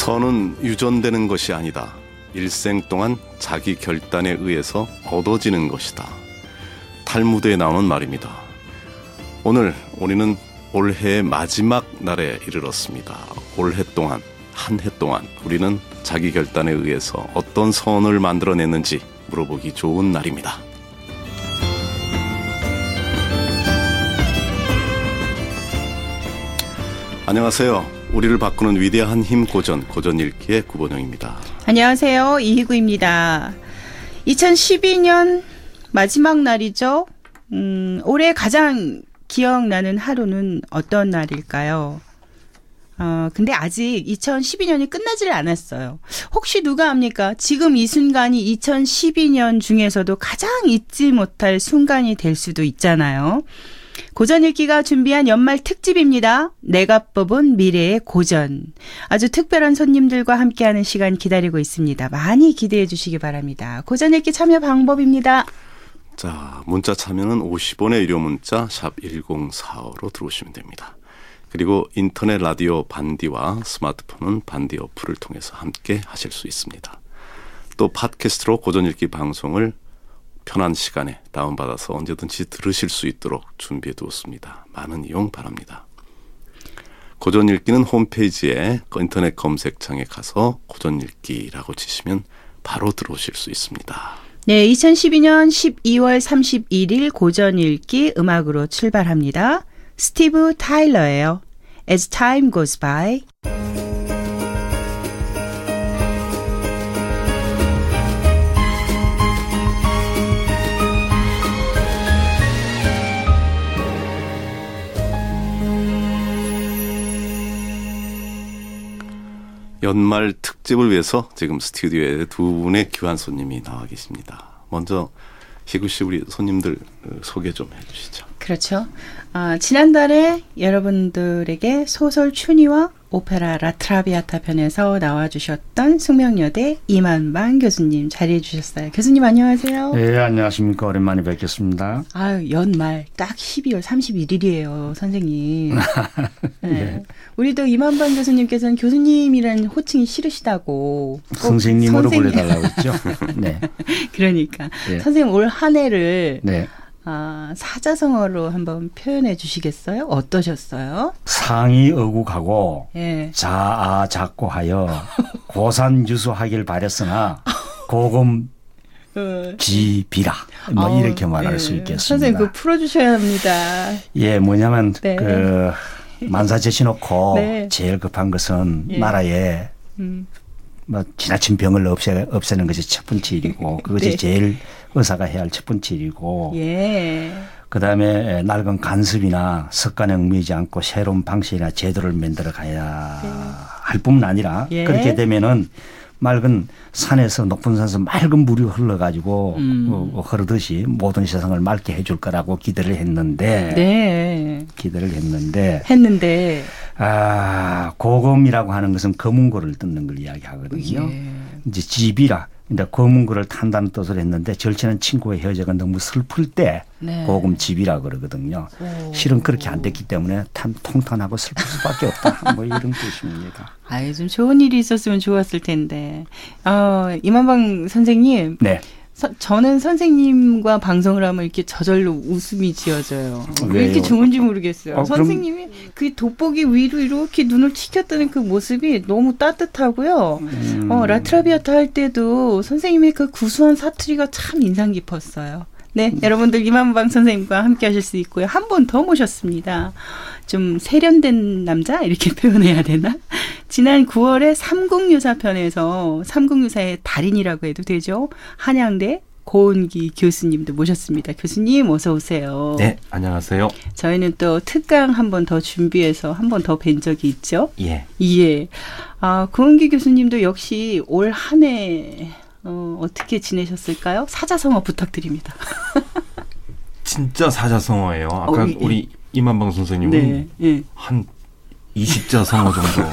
선은 유전되는 것이 아니다. 일생 동안 자기 결단에 의해서 얻어지는 것이다. 탈무드에 나오는 말입니다. 오늘 우리는 올해의 마지막 날에 이르렀습니다. 올해 동안, 한 해 동안 우리는 자기 결단에 의해서 어떤 선을 만들어냈는지 물어보기 좋은 날입니다. 안녕하세요. 우리를 바꾸는 위대한 힘 고전 읽기의 구본영입니다. 안녕하세요. 이희구입니다. 2012년 마지막 날이죠. 올해 가장 기억나는 하루는 어떤 날일까요? 근데 아직 2012년이 끝나지를 않았어요. 혹시 누가 압니까? 지금 이 순간이 2012년 중에서도 가장 잊지 못할 순간이 될 수도 있잖아요. 고전 읽기가 준비한 연말 특집입니다. 내가 뽑은 미래의 고전. 아주 특별한 손님들과 함께하는 시간 기다리고 있습니다. 많이 기대해 주시기 바랍니다. 고전 읽기 참여 방법입니다. 자, 문자 참여는 50원의 유료 문자 샵 1045로 들어오시면 됩니다. 그리고 인터넷 라디오 반디와 스마트폰은 반디 어플을 통해서 함께 하실 수 있습니다. 또 팟캐스트로 고전 읽기 방송을 편한 시간에 다운받아서 언제든지 들으실 수 있도록 준비해 두었습니다. 많은 이용 바랍니다. 고전 읽기는 홈페이지에 인터넷 검색창에 가서 고전 읽기라고 치시면 바로 들어오실 수 있습니다. 네, 2012년 12월 31일 고전 읽기 음악으로 출발합니다. 스티브 타일러예요. As Time Goes By. 연말 특집을 위해서 지금 스튜디오에 두 분의 귀한 손님이 나와 계십니다. 먼저 희구 씨 우리 손님들 소개 좀 해주시죠. 그렇죠. 지난달에 여러분들에게 소설 춘희와 오페라 라트라비아타 편에서 나와주셨던 숙명여대 이만방 교수님 자리해 주셨어요. 교수님 안녕하세요. 네, 안녕하십니까. 오랜만에 뵙겠습니다. 아유, 연말 딱 12월 31일이에요, 선생님. 네. 네. 우리도 이만방 교수님께서는 교수님이라는 호칭이 싫으시다고. 선생님으로 불러달라고 했죠. 네. 그러니까. 네. 선생님 올 한 해를 네. 사자성어로 한번 표현해 주시겠어요? 어떠셨어요? 상이 어국하고 예. 자아 작고하여 고산유수하길 바랬으나 고금 지비라 뭐 이렇게 말할 수 있겠습니다. 선생님 그거 풀어주셔야 합니다. 예, 뭐냐면 네. 그 만사제치 놓고 네. 제일 급한 것은 예. 나라에 뭐 지나친 병을 없애는 것이 첫 번째 일이고 그것이 네. 제일 의사가 해야 할 첫 번째 일이고 예. 그다음에 낡은 간섭이나 습관에 얽매이지 않고 새로운 방식이나 제도를 만들어 가야 할 뿐만 아니라 예. 그렇게 되면은 맑은 산에서 높은 산에서 맑은 물이 흘러가지고 흐르듯이 모든 세상을 맑게 해줄 거라고 기대를 했는데 네. 고금이라고 하는 것은 검은고를 뜯는 걸 이야기하거든요. 예. 이제 집이라 근데 검은고를 탄다는 뜻을 했는데 절친한 친구의 헤어져가 너무 슬플 때 네. 고금 집이라 그러거든요. 실은 그렇게 안 됐기 때문에 통탄하고 슬플 수밖에 없다. 뭐 이런 뜻입니다. 좀 좋은 일이 있었으면 좋았을 텐데. 이만방 선생님. 네. 저는 선생님과 방송을 하면 이렇게 저절로 웃음이 지어져요. 왜 이렇게 왜요? 좋은지 모르겠어요. 선생님이 그럼... 그 돋보기 위로 이렇게 눈을 치켰다는 그 모습이 너무 따뜻하고요. 라트라비아타 할 때도 선생님의 그 구수한 사투리가 참 인상 깊었어요. 네, 여러분들 이만방 선생님과 함께 하실 수 있고요. 한 번 더 모셨습니다. 좀 세련된 남자? 이렇게 표현해야 되나? 지난 9월에 삼국유사 편에서 삼국유사의 달인이라고 해도 되죠. 한양대 고은기 교수님도 모셨습니다. 교수님 어서 오세요. 네, 안녕하세요. 저희는 또 특강 한 번 더 준비해서 한 번 더 뵌 적이 있죠. 예. 예. 고은기 교수님도 역시 올 한 해 어떻게 지내셨을까요? 사자성어 부탁드립니다. 진짜 사자성어예요. 아까 예. 우리 이만방 선생님은 네, 예. 한 20자 성어 정도.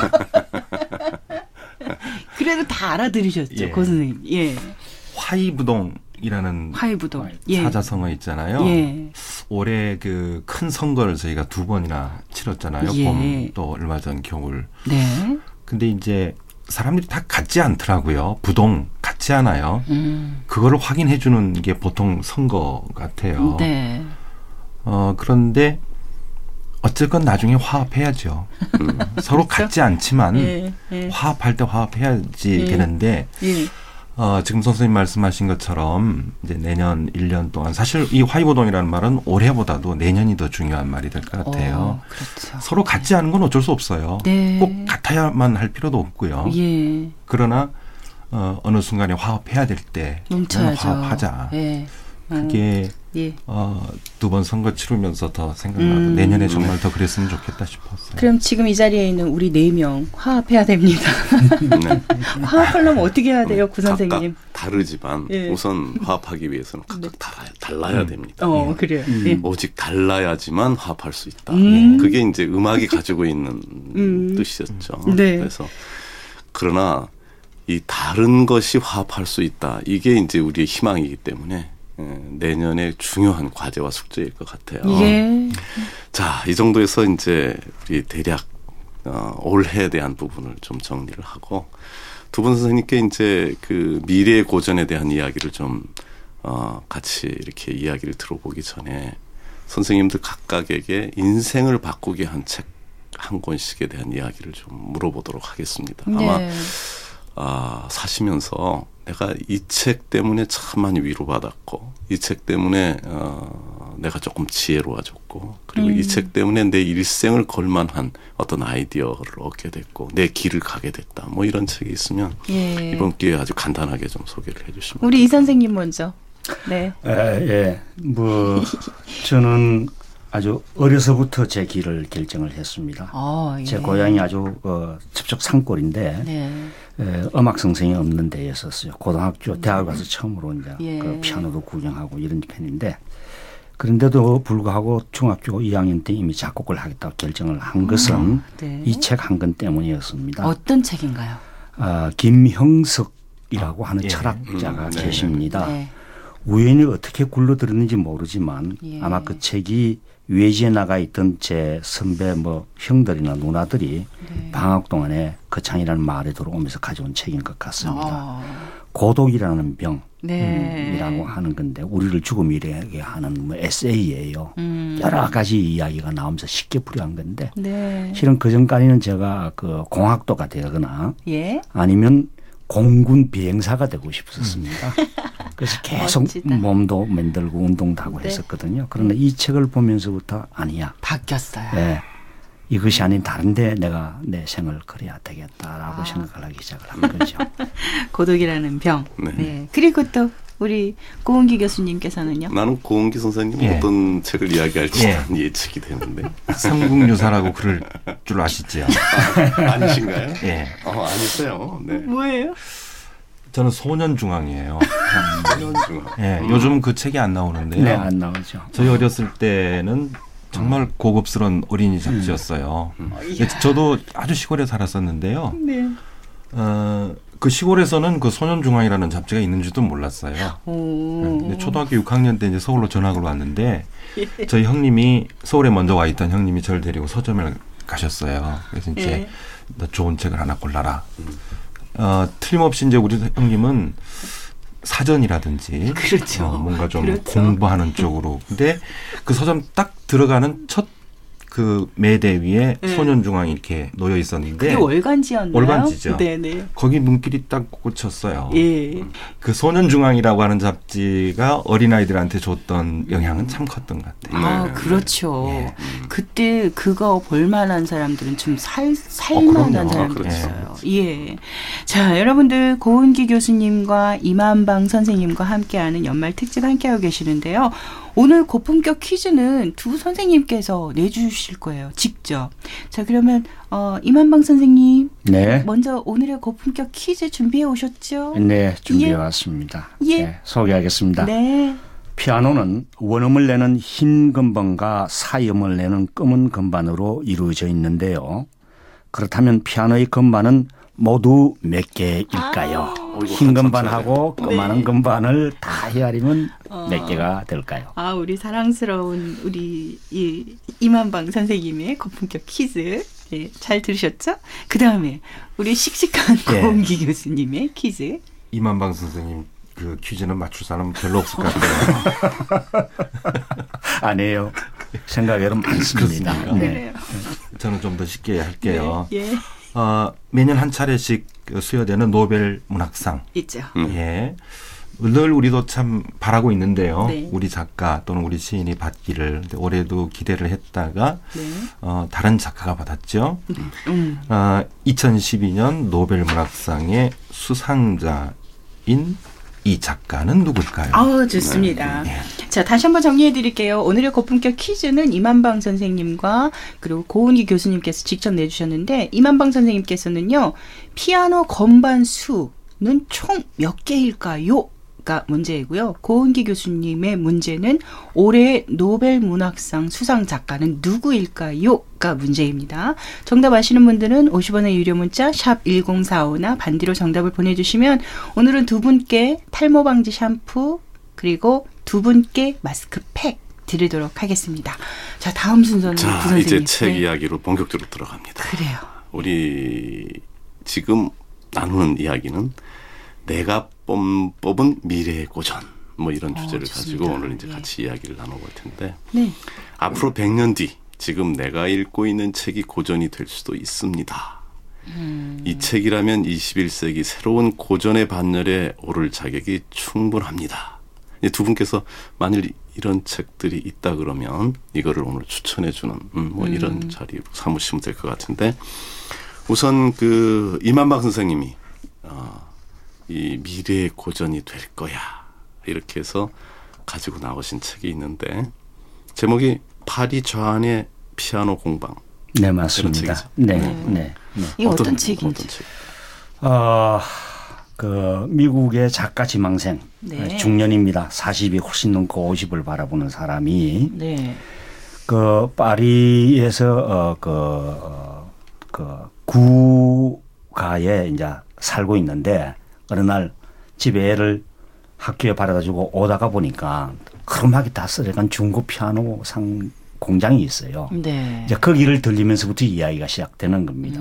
그래도 다 알아들으셨죠, 예. 고 선생님. 예. 화이부동이라는 화이부동. 예. 사자성어 있잖아요. 예. 올해 그 큰 선거를 저희가 2번이나 치렀잖아요. 예. 봄 또 얼마 전 겨울. 네. 근데 이제 사람들이 다 같지 않더라고요. 부동 같지 않아요. 그거를 확인해 주는 게 보통 선거 같아요. 네. 그런데 어쨌건 나중에 화합해야죠. 서로 그렇죠? 같지 않지만 예, 예. 화합할 때 화합해야지 예. 되는데 예. 지금 선생님 말씀하신 것처럼 이제 내년 1년 동안 사실 이 화이보동이라는 말은 올해보다도 내년이 더 중요한 말이 될 것 같아요. 그렇죠. 서로 같지 않은 건 어쩔 수 없어요. 네. 꼭 같아야만 할 필요도 없고요. 예. 그러나 어느 순간에 화합해야 될 때 뭉쳐야죠. 화합하자. 예. 그게 예. 두 번 선거 치르면서 더 생각나고 내년에 정말 더 그랬으면 좋겠다 싶었어요. 그럼 지금 이 자리에 있는 우리 4명 화합해야 됩니다. 네. 화합하려면 어떻게 해야 돼요, 구 선생님? 각각 다르지만 예. 우선 화합하기 위해서는 각각 달라야 됩니다. 그래요. 예. 오직 달라야지만 화합할 수 있다. 음. 그게 이제 음악이 가지고 있는 뜻이었죠. 네. 그래서 그러나 이 다른 것이 화합할 수 있다. 이게 이제 우리의 희망이기 때문에 내년에 중요한 과제와 숙제일 것 같아요. 예. 자, 이 정도에서 이제 우리 대략 올해에 대한 부분을 좀 정리를 하고 두 분 선생님께 이제 그 미래의 고전에 대한 이야기를 좀 같이 이렇게 이야기를 들어보기 전에 선생님들 각각에게 인생을 바꾸게 한 책 한 권씩에 대한 이야기를 좀 물어보도록 하겠습니다. 아마 네. 사시면서 내가 이 책 때문에 참 많이 위로받았고 이 책 때문에 내가 조금 지혜로워졌고 그리고 이 책 때문에 내 일생을 걸만한 어떤 아이디어를 얻게 됐고 내 길을 가게 됐다. 뭐 이런 책이 있으면 예. 이번 기회에 아주 간단하게 좀 소개를 해 주시면 우리 이 선생님 먼저. 네. 예. 저는 아주 어려서부터 제 길을 결정을 했습니다. 예. 제 고향이 아주 첩첩 산골인데 네. 음악 선생이 없는 데였었어요. 고등학교, 대학 가서 처음으로 이제 예. 그 피아노도 구경하고 이런 편인데 그런데도 불구하고 중학교 2학년 때 이미 작곡을 하겠다고 결정을 한 것은 네. 이 책 한 권 때문이었습니다. 어떤 책인가요? 김형석이라고 하는 예. 철학자가 네. 계십니다. 네. 우연히 어떻게 굴러들었는지 모르지만 예. 아마 그 책이 외지에 나가 있던 제 선배 형들이나 누나들이 네. 방학 동안에 거창이라는 마을에 들어오면서 가져온 책인 것 같습니다. 어. 고독이라는 병. 네. 이라고 하는 건데 우리를 죽음이라게 하는 에세이예요. 여러 가지 이야기가 나오면서 쉽게 풀이한 건데 네. 실은 그전까지는 제가 그 공학도가 되거나 예. 아니면 공군 비행사가 되고 싶었습니다. 그래서 계속 멋지다. 몸도 만들고 운동도 하고 네. 했었거든요. 그런데 이 책을 보면서부터 아니야. 바뀌었어요. 네. 이것이 아닌 다른데 내가 내 생을 그려야 되겠다라고 생각을 하기 시작을 한 거죠. 고독이라는 병. 네. 네. 그리고 또 우리 고은기 교수님께서는요. 나는 고은기 선생님 예. 어떤 책을 이야기할지 예. 예측이 되는데 삼국유사라고 그럴 줄 아시죠? 아니신가요? 예. 아니세요. 네. 뭐예요? 저는 소년중앙이에요. 소년중앙. 예. 요즘 그 책이 안 나오는데요. 네, 안 나오죠. 저희 어렸을 때는 정말 고급스러운 어린이 잡지였어요. 저도 아주 시골에 살았었는데요. 네. 그 시골에서는 그 소년중앙이라는 잡지가 있는지도 몰랐어요. 근데 초등학교 6학년 때 이제 서울로 전학을 왔는데 저희 형님이 서울에 먼저 와 있던 형님이 저를 데리고 서점을 가셨어요. 그래서 이제 너 좋은 책을 하나 골라라. 틀림없이 이제 우리 형님은 사전이라든지 그렇죠. 뭔가 좀 그렇죠. 공부하는 쪽으로. 근데 그 서점 딱 들어가는 첫 그 매대 위에 소년중앙이 이렇게 놓여 있었는데 그게 월간지였나요? 월간지죠. 네네. 거기 눈길이 딱 꽂혔어요. 예. 그 소년중앙이라고 하는 잡지가 어린아이들한테 줬던 영향은 참 컸던 것 같아요. 아, 그렇죠. 예. 그때 그거 볼만한 사람들은 좀 살만한 그럼요. 사람들이었어요. 예. 자, 여러분들 고은기 교수님과 이만방 선생님과 함께하는 연말 특집 함께하고 계시는데요. 오늘 고품격 퀴즈는 두 선생님께서 내주실 거예요. 직접. 자, 그러면 이만방 선생님. 네. 먼저 오늘의 고품격 퀴즈 준비해 오셨죠? 네, 준비해 왔습니다. 예. 네, 소개하겠습니다. 네. 피아노는 원음을 내는 흰 건반과 사음을 내는 검은 건반으로 이루어져 있는데요. 그렇다면 피아노의 건반은 모두 몇 개일까요? 흰 건반하고 검은 건반을 다 헤아리면 몇 개가 될까요? 아, 우리 사랑스러운 우리 이만방 선생님의 고품격 퀴즈 네, 잘 들으셨죠? 그 다음에 우리 씩씩한 고은기 교수님의 퀴즈. 이만방 선생님 그 퀴즈는 맞출 사람 별로 없을 것 같아요. 아니에요. 생각외로 많습니다. 네. 저는 좀 더 쉽게 할게요. 예. 매년 한 차례씩 수여되는 노벨 문학상. 있죠. 예. 늘 우리도 참 바라고 있는데요. 네. 우리 작가 또는 우리 시인이 받기를 올해도 기대를 했다가 네. 다른 작가가 받았죠. 2012년 노벨 문학상의 수상자인 이 작가는 누굴까요? 좋습니다. 네. 자, 다시 한번 정리해 드릴게요. 오늘의 고품격 퀴즈는 이만방 선생님과 그리고 고은기 교수님께서 직접 내주셨는데, 이만방 선생님께서는요, 피아노 건반 수는 총 몇 개일까요? 가 문제이고요. 고은기 교수님의 문제는 올해의 노벨 문학상 수상 작가는 누구일까요? 가 문제입니다. 정답 아시는 분들은 50원의 유료 문자 샵 1045나 반디로 정답을 보내주시면 오늘은 두 분께 탈모 방지 샴푸 그리고 두 분께 마스크팩 드리도록 하겠습니다. 자, 다음 순서는 부 선생님. 이제 책 이야기로 본격적으로 들어갑니다. 그래요. 우리 지금 나누는 이야기는 내가 뽑은 미래의 고전 뭐 이런 주제를 좋습니다. 가지고 오늘 이제 같이 이야기를 나눠볼 텐데 네. 앞으로 100년 뒤 지금 내가 읽고 있는 책이 고전이 될 수도 있습니다. 이 책이라면 21세기 새로운 고전의 반열에 오를 자격이 충분합니다. 두 분께서 만일 이런 책들이 있다 그러면 이거를 오늘 추천해주는 뭐 이런 자리로 삼으시면 될 것 같은데, 우선 그 이만박 선생님이 이 미래의 고전이 될 거야 이렇게 해서 가지고 나오신 책이 있는데 제목이 파리 좌안의 피아노 공방. 네, 맞습니다. 네. 이 어떤 책인지. 어떤 책? 그 미국의 작가 지망생 네. 중년입니다. 40이 훨씬 넘고 50을 바라보는 사람이 네. 그 파리에서 그 구가에 이제 살고 있는데 어느 날 집에 애를 학교에 바래다주고 오다가 보니까 크롬하게 다 쓰레간 중고 피아노 상 공장이 있어요. 네. 이제 거기를 들리면서부터 이야기가 시작되는 겁니다.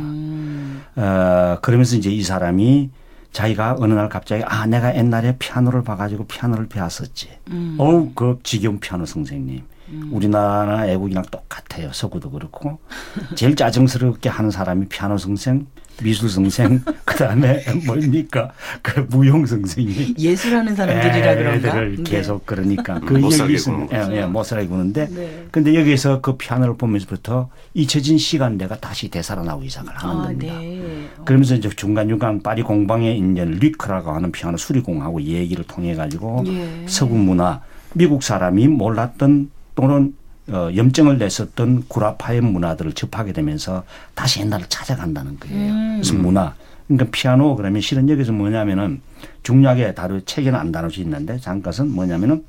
그러면서 이제 이 사람이 자기가 어느 날 갑자기 내가 옛날에 피아노를 봐가지고 피아노를 배웠었지. 그 지겨운 피아노 선생님. 우리나라 애국이랑 똑같아요. 서구도 그렇고. 제일 짜증스럽게 하는 사람이 피아노 선생, 미술 선생, 그다음에 뭡니까? 그 무용 선생이. 예술하는 사람들이라 그런가? 애들을 계속 그러니까. 못 살게 구는 거죠. 못 살게 구는데. 네. 근데 여기서 그 피아노를 보면서부터 잊혀진 시간대가 다시 되살아나오기 시작을 하는 겁니다. 네. 그러면서 이제 중간중간 파리 공방에 이제 리크라고 하는 피아노 수리공하고 얘기를 통해 가지고 서구 문화, 미국 사람이 몰랐던 또는 염증을 냈었던 구라파의 문화들을 접하게 되면서 다시 옛날을 찾아간다는 거예요. 그래서 문화. 그러니까 피아노 그러면 실은 여기서 뭐냐면은 중요하게 책에는 안 다룰 수 있는데 잠깐은 뭐냐면은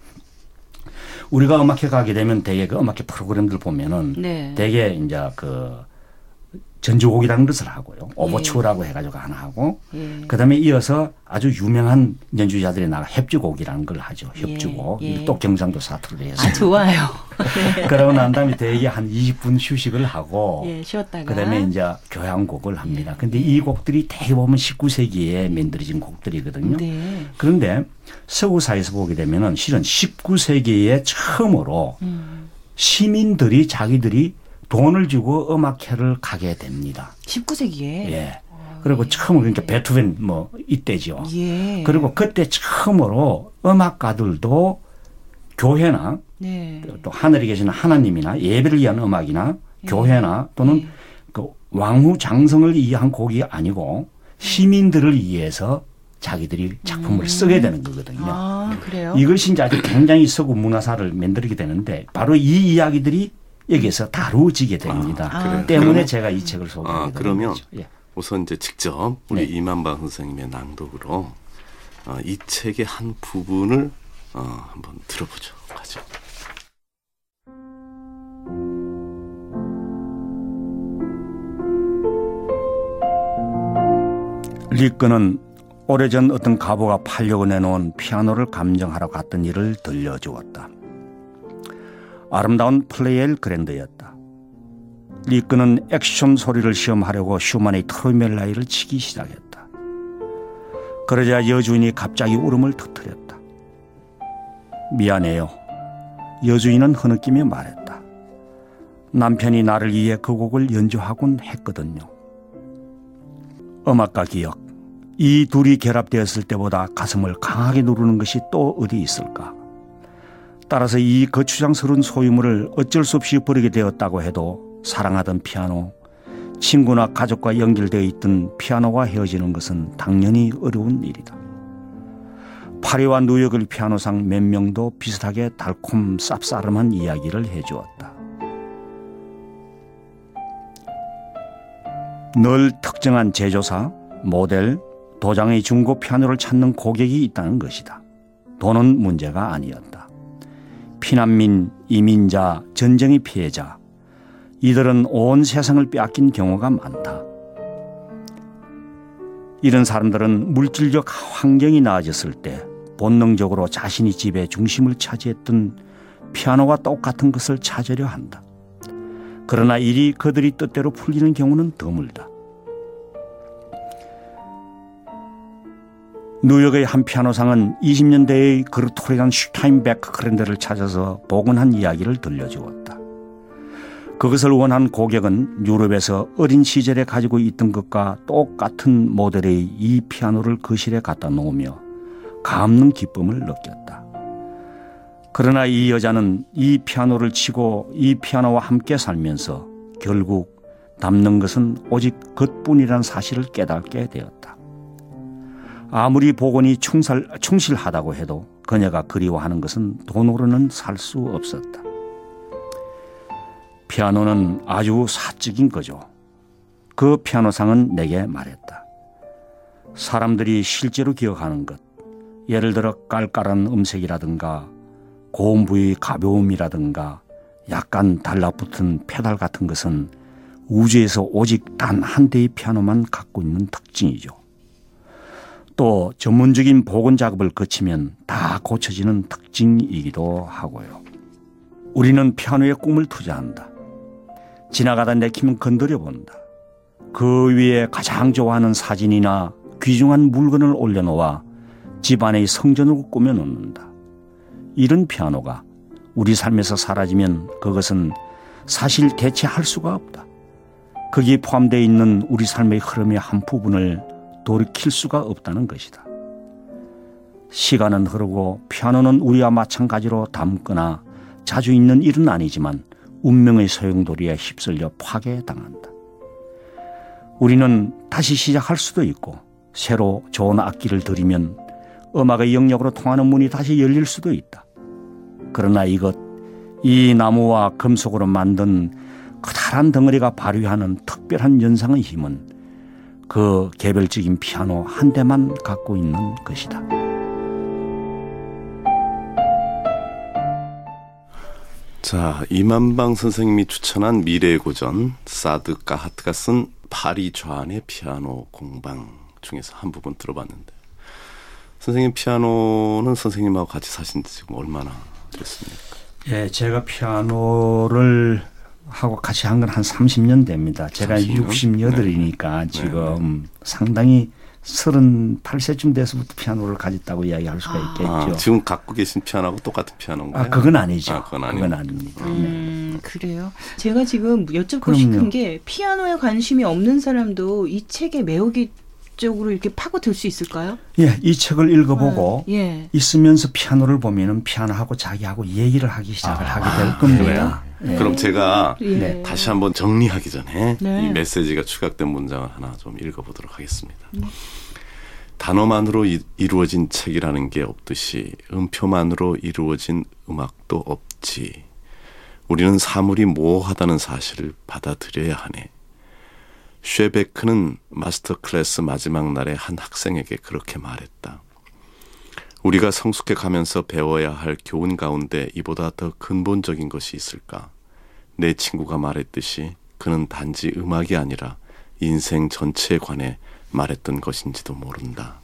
우리가 음악회 가게 되면 대개 그 음악회 프로그램들 보면은 대개 이제 그 전주곡이라는 것을 하고요. 오버추어라고 해가지고 하나 하고 그다음에 이어서 아주 유명한 연주자들이 나가 협주곡이라는 걸 하죠. 협주곡. 또 경상도 사투리로 해서. 좋아요. 네. 그러고 난 다음에 대개 한 20분 휴식을 하고 쉬었다가 그다음에 이제 교향곡을 합니다. 근데 이 곡들이 대개 보면 19세기에 만들어진 곡들이거든요. 그런데 서구사에서 보게 되면은 실은 19세기에 처음으로 시민들이 자기들이 돈을 주고 음악회를 가게 됩니다. 19세기에? 예. 그리고 처음으로 그러니까 베토벤 뭐 이때죠. 그리고 그때 처음으로 음악가들도 교회나 또 하늘에 계시는 하나님이나 예배를 위한 음악이나 교회나 또는 그 왕후 장성을 위한 곡이 아니고 시민들을 위해서 자기들이 작품을 쓰게 되는 거거든요. 그래요? 이것이 이제 아주 굉장히 서구 문화사를 만들게 되는데 바로 이 이야기들이 여기서 다루어지게 됩니다. 때문에 제가 이 책을 소개하게 그러면 거죠. 우선 이제 직접 우리 이만박 선생님의 낭독으로 이 책의 한 부분을 한번 들어보죠. 가죠. 리크는 오래전 어떤 가보가 팔려고 내놓은 피아노를 감정하러 갔던 일을 들려주었다. 아름다운 플레이엘 그랜드였다. 리크는 액션 소리를 시험하려고 슈만의 트로이멜라이를 치기 시작했다. 그러자 여주인이 갑자기 울음을 터뜨렸다. 미안해요. 여주인은 흐느끼며 말했다. 남편이 나를 위해 그 곡을 연주하곤 했거든요. 음악과 기억, 이 둘이 결합되었을 때보다 가슴을 강하게 누르는 것이 또 어디 있을까? 따라서 이 거추장스러운 소유물을 어쩔 수 없이 버리게 되었다고 해도 사랑하던 피아노, 친구나 가족과 연결되어 있던 피아노와 헤어지는 것은 당연히 어려운 일이다. 파리와 뉴욕의 피아노상 몇 명도 비슷하게 달콤 쌉싸름한 이야기를 해주었다. 늘 특정한 제조사, 모델, 도장의 중고 피아노를 찾는 고객이 있다는 것이다. 돈은 문제가 아니었다. 피난민, 이민자, 전쟁의 피해자, 이들은 온 세상을 빼앗긴 경우가 많다. 이런 사람들은 물질적 환경이 나아졌을 때 본능적으로 자신이 집의 중심을 차지했던 피아노와 똑같은 것을 찾으려 한다. 그러나 일이 그들이 뜻대로 풀리는 경우는 드물다. 뉴욕의 한 피아노상은 20년대의 그르토리안 슈타인베크 크랜더를 찾아서 복원한 이야기를 들려주었다. 그것을 원한 고객은 유럽에서 어린 시절에 가지고 있던 것과 똑같은 모델의 이 피아노를 거실에 갖다 놓으며 감는 기쁨을 느꼈다. 그러나 이 여자는 이 피아노를 치고 이 피아노와 함께 살면서 결국 담는 것은 오직 그것뿐이라는 사실을 깨닫게 되었다. 아무리 복원이 충실하다고 해도 그녀가 그리워하는 것은 돈으로는 살 수 없었다. 피아노는 아주 사적인 거죠. 그 피아노상은 내게 말했다. 사람들이 실제로 기억하는 것, 예를 들어 깔깔한 음색이라든가 고음 부의 가벼움이라든가 약간 달라붙은 페달 같은 것은 우주에서 오직 단 한 대의 피아노만 갖고 있는 특징이죠. 또 전문적인 복원 작업을 거치면 다 고쳐지는 특징이기도 하고요. 우리는 피아노에 꿈을 투자한다. 지나가다 내키면 건드려 본다. 그 위에 가장 좋아하는 사진이나 귀중한 물건을 올려놓아 집안의 성전으로 꾸며놓는다. 이런 피아노가 우리 삶에서 사라지면 그것은 사실 대체할 수가 없다. 거기에 포함되어 있는 우리 삶의 흐름의 한 부분을 돌이킬 수가 없다는 것이다. 시간은 흐르고 피아노는 우리와 마찬가지로 닮거나 자주 있는 일은 아니지만 운명의 소용돌이에 휩쓸려 파괴당한다. 우리는 다시 시작할 수도 있고 새로 좋은 악기를 들이면 음악의 영역으로 통하는 문이 다시 열릴 수도 있다. 그러나 이 나무와 금속으로 만든 커다란 덩어리가 발휘하는 특별한 연상의 힘은 그 개별적인 피아노 한 대만 갖고 있는 것이다. 자, 이만방 선생님이 추천한 미래의 고전 사드 까하트가 쓴 파리 좌안의 피아노 공방 중에서 한 부분 들어봤는데, 선생님 피아노는 선생님하고 같이 사신 지 지금 얼마나 됐습니까? 예, 제가 피아노를 하고 같이 한 건 한 30년 됩니다. 제가 68이니까 지금 상당히 38세쯤 돼서부터 피아노를 가졌다고 이야기할 수가 있겠죠. 지금 갖고 계신 피아노하고 똑같은 피아노인가요? 그건 아니죠. 그건 아닙니다. 그래요. 제가 지금 여쭙고 싶은 게 피아노에 관심이 없는 사람도 이 책의 매혹이 쪽으로 이렇게 파고들 수 있을까요? 예, 이 책을 읽어보고 있으면서 피아노를 보면은 피아노하고 자기하고 얘기를 하기 시작을 하게 될 겁니다. 네. 그럼 제가 다시 한번 정리하기 전에 이 메시지가 추각된 문장을 하나 좀 읽어보도록 하겠습니다. 단어만으로 이루어진 책이라는 게 없듯이 음표만으로 이루어진 음악도 없지. 우리는 사물이 모호하다는 사실을 받아들여야 하네. 쉐베크는 마스터 클래스 마지막 날에 한 학생에게 그렇게 말했다. 우리가 성숙해 가면서 배워야 할 교훈 가운데 이보다 더 근본적인 것이 있을까? 내 친구가 말했듯이 그는 단지 음악이 아니라 인생 전체에 관해 말했던 것인지도 모른다.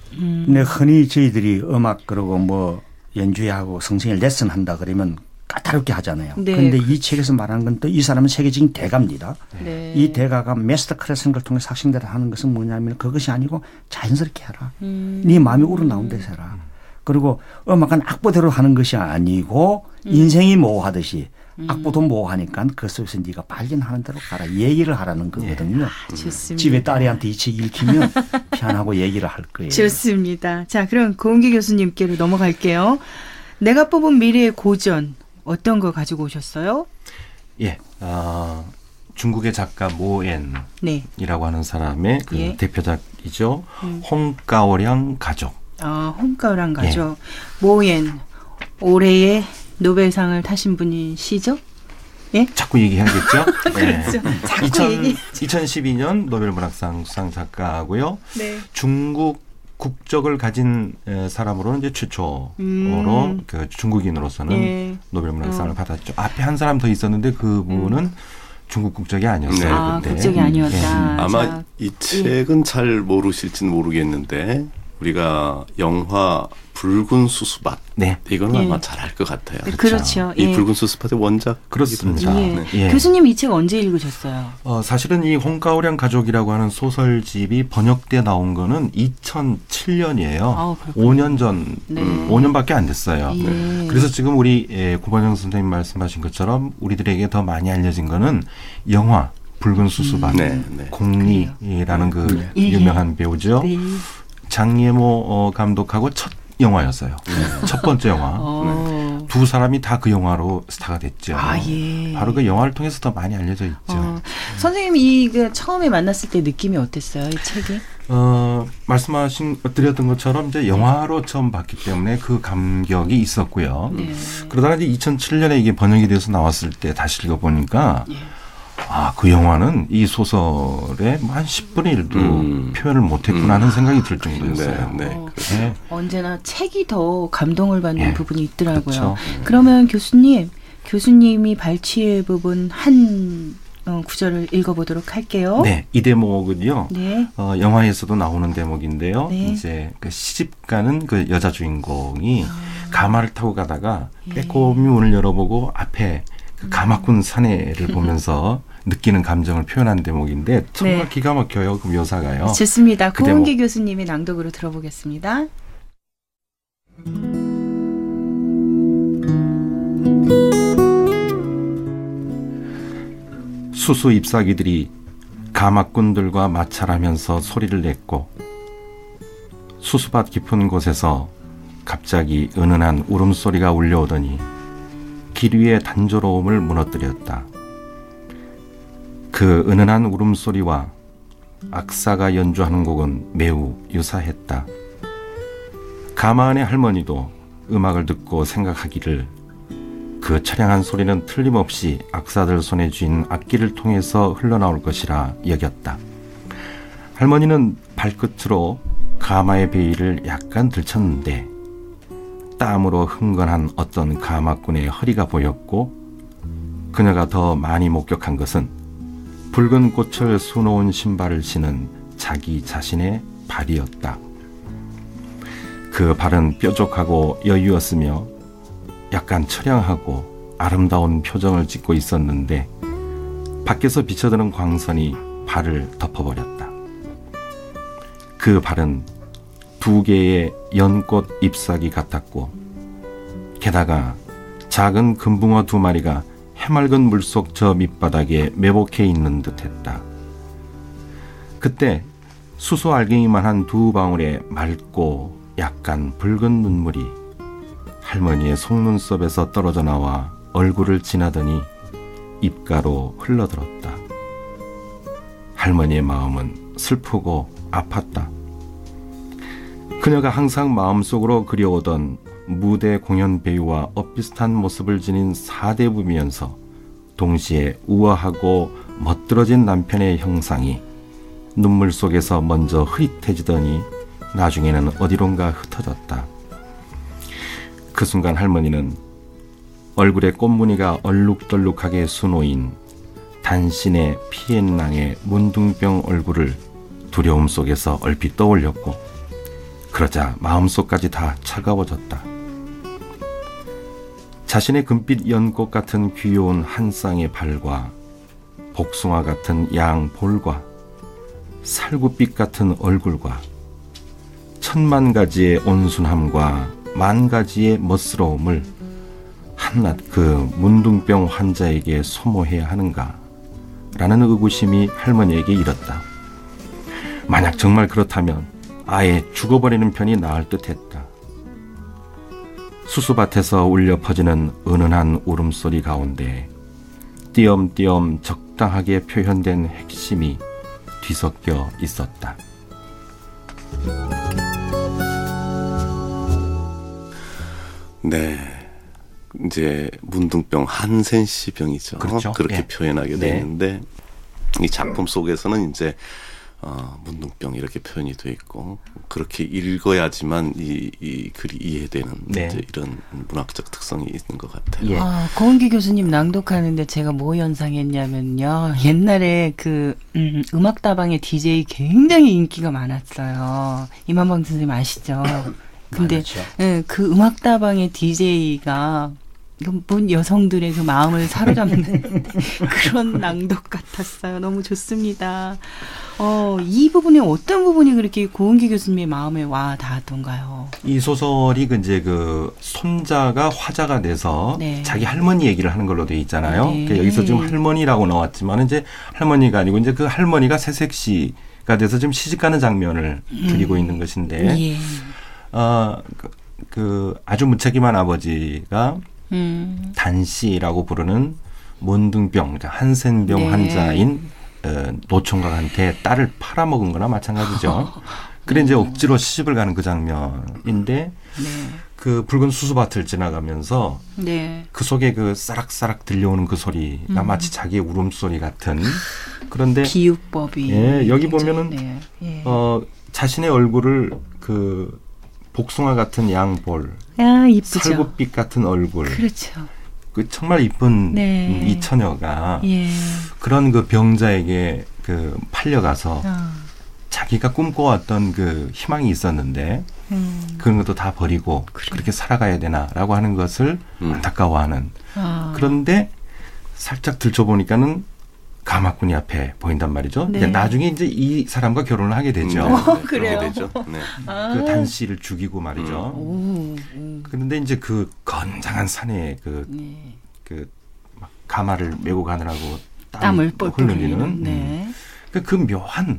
네, 흔히 저희들이 음악 그러고 뭐 연주하고 성성의 레슨 한다 그러면 까딱 까다롭게 하잖아요. 네. 그런데 이 책에서 말하는 건 또 이 사람은 세계적인 대가입니다. 네. 이 대가가 마스터 클래스를 통해서 학생들을 하는 것은 뭐냐면 그것이 아니고 자연스럽게 해라. 네 마음이 우러나온 데서 해라. 그리고 음악은 악보대로 하는 것이 아니고 인생이 모호하듯이 악보도 모호하니까 그 속에서 네가 발견하는 대로 가라. 얘기를 하라는 거거든요. 좋습니다. 집에 딸애한테 이 책 읽히면 피안하고 얘기를 할 거예요. 좋습니다. 자, 그럼 고은기 교수님께로 넘어갈게요. 내가 뽑은 미래의 고전 어떤 거 가지고 오셨어요? 예, 중국의 작가 모엔이라고 네. 하는 사람의 그 예. 대표작이죠. 홍가오량 가족. 홍가오량 가족. 모옌 올해의 노벨상을 타신 분이시죠? 예? 자꾸 얘기해야겠죠? 그렇죠. 자꾸 얘기. 2012년 노벨문학상 수상 작가고요. 네. 중국 국적을 가진 사람으로는 이제 최초로 그 중국인으로서는 예. 노벨문학상을 받았죠. 앞에 한 사람 더 있었는데 그분은 중국 국적이 아니었어요. 네. 국적이 아니었다. 아마 자, 이 책은 잘 모르실지는 모르겠는데 우리가 영화 붉은 수수밭 네. 이건 예. 아마 잘 알 것 같아요. 그렇죠. 이 예. 붉은 수수밭의 원작 그렇습니다. 예. 네. 예. 교수님 이 책 언제 읽으셨어요? 사실은 이 홍가오량 가족이라고 하는 소설집이 번역돼 나온 거는 2007년이에요. 그렇군요. 5년 전, 네. 5년밖에 안 됐어요. 예. 그래서 지금 우리 고반영 선생님 말씀하신 것처럼 우리들에게 더 많이 알려진 거는 영화 붉은 수수밭, 네, 네. 공리라는 그 예. 유명한 배우죠. 네. 장예모 감독하고 첫 영화였어요. 첫 번째 영화. 두 사람이 다 그 영화로 스타가 됐죠. 예. 바로 그 영화를 통해서 더 많이 알려져 있죠. 선생님이 그 처음에 만났을 때 느낌이 어땠어요, 이 책이? 드렸던 것처럼 이제 영화로 처음 봤기 때문에 그 감격이 있었고요. 네. 그러다가 이제 2007년에 이게 번역이 돼서 나왔을 때 다시 읽어보니까 예. 그 영화는 이 소설의 한 10분의 1도 표현을 못했구나 하는 생각이 들 정도였어요. 네, 네. 네. 언제나 책이 더 감동을 받는 예. 부분이 있더라고요. 그렇죠. 그러면 교수님이 발췌해 부분 한 구절을 읽어보도록 할게요. 네, 이 대목은요. 네. 영화에서도 나오는 대목인데요. 네. 이제 그 시집가는 그 여자 주인공이 가마를 타고 가다가 빼꼼히 문을 열어보고 앞에 그 가마꾼 사내를 보면서 느끼는 감정을 표현한 대목인데 정말 네. 기가 막혀요. 그 묘사가요. 좋습니다. 그 고은기 대목. 교수님의 낭독으로 들어보겠습니다. 수수 잎사귀들이 가마꾼들과 마찰하면서 소리를 냈고 수수밭 깊은 곳에서 갑자기 은은한 울음소리가 울려오더니 길 위의 단조로움을 무너뜨렸다. 그 은은한 울음소리와 악사가 연주하는 곡은 매우 유사했다. 가마안의 할머니도 음악을 듣고 생각하기를 그 처량한 소리는 틀림없이 악사들 손에 쥔 악기를 통해서 흘러나올 것이라 여겼다. 할머니는 발끝으로 가마의 베일을 약간 들쳤는데 땀으로 흥건한 어떤 가마꾼의 허리가 보였고 그녀가 더 많이 목격한 것은 붉은 꽃을 수놓은 신발을 신은 자기 자신의 발이었다. 그 발은 뾰족하고 여유였으며 약간 처량하고 아름다운 표정을 짓고 있었는데 밖에서 비쳐드는 광선이 발을 덮어버렸다. 그 발은 2개의 연꽃 잎사귀 같았고 게다가 작은 금붕어 2마리가 해맑은 물속 저 밑바닥에 매복해 있는 듯했다. 그때 수소 알갱이만한 2방울의 맑고 약간 붉은 눈물이 할머니의 속눈썹에서 떨어져 나와 얼굴을 지나더니 입가로 흘러들었다. 할머니의 마음은 슬프고 아팠다. 그녀가 항상 마음속으로 그려오던 무대 공연 배우와 엇비슷한 모습을 지닌 사대부면서 동시에 우아하고 멋들어진 남편의 형상이 눈물 속에서 먼저 흐릿해지더니 나중에는 어디론가 흩어졌다. 그 순간 할머니는 얼굴에 꽃무늬가 얼룩덜룩하게 수놓인 단신의 피엔낭의 문둥병 얼굴을 두려움 속에서 얼핏 떠올렸고 그러자 마음속까지 다 차가워졌다. 자신의 금빛 연꽃 같은 귀여운 한 쌍의 발과 복숭아 같은 양 볼과 살구빛 같은 얼굴과 천만 가지의 온순함과 만 가지의 멋스러움을 한낱 그 문둥병 환자에게 소모해야 하는가? 라는 의구심이 할머니에게 일었다. 만약 정말 그렇다면 아예 죽어버리는 편이 나을 듯했다. 수수밭에서 울려 퍼지는 은은한 울음소리 가운데 띄엄띄엄 적당하게 표현된 핵심이 뒤섞여 있었다. 네. 이제 문둥병 한센씨 병이죠. 그렇죠. 그렇게 네. 표현하게 되는데 이 작품 속에서는 이제 문둥병 이렇게 표현이 돼 있고 그렇게 읽어야지만 이 글이 이해되는 네. 이제 이런 문학적 특성이 있는 것 같아요. 예. 고은기 교수님 낭독하는데 제가 뭐 연상했냐면요. 옛날에 그 음악다방의 DJ 굉장히 인기가 많았어요. 이만방 선생님 아시죠? 근데 예, 그 음악다방의 DJ가 문 여성들의 그 마음을 사로잡는 그런 낭독 같았어요. 너무 좋습니다. 이 부분에 어떤 부분이 그렇게 고은기 교수님의 마음에 와 닿았던가요? 이 소설이 이제 그 손자가 화자가 돼서 네. 자기 할머니 얘기를 하는 걸로 돼 있잖아요. 네. 그러니까 여기서 지금 할머니라고 나왔지만 이제 할머니가 아니고 이제 그 할머니가 새색시가 돼서 지금 시집가는 장면을 그리고 있는 것인데, 예. 그 아주 무책임한 아버지가 단씨라고 부르는 문둥병, 그러니까 한센병 네. 환자인 노총각한테 딸을 팔아먹은 거나 마찬가지죠. 그래 이제 억지로 시집을 가는 그 장면인데 네. 그 붉은 수수밭을 지나가면서 네. 그 속에 그 싸락싸락 들려오는 그 소리가 마치 자기의 울음소리 같은 그런데 비유법이 예, 여기 굉장히, 보면은 네. 예. 자신의 얼굴을 그 복숭아 같은 양볼, 이쁘죠. 살구빛 같은 얼굴, 그렇죠. 그 정말 이쁜 네. 이 처녀가 예. 그런 그 병자에게 그 팔려가서 자기가 꿈꿔왔던 그 희망이 있었는데 그런 것도 다 버리고 그렇게 살아가야 되나라고 하는 것을 안타까워하는. 그런데 살짝 들춰보니까는 가마꾼이 앞에 보인단 말이죠. 네. 나중에 이제 이 사람과 결혼을 하게 되죠. 그래요? 그렇게 되죠. 네. 그 단씨를 죽이고 말이죠. 그런데 이제 그 건장한 산에 네. 그 막 가마를 메고 가느라고 땀을 뻘뻘 흘리는 네. 그 묘한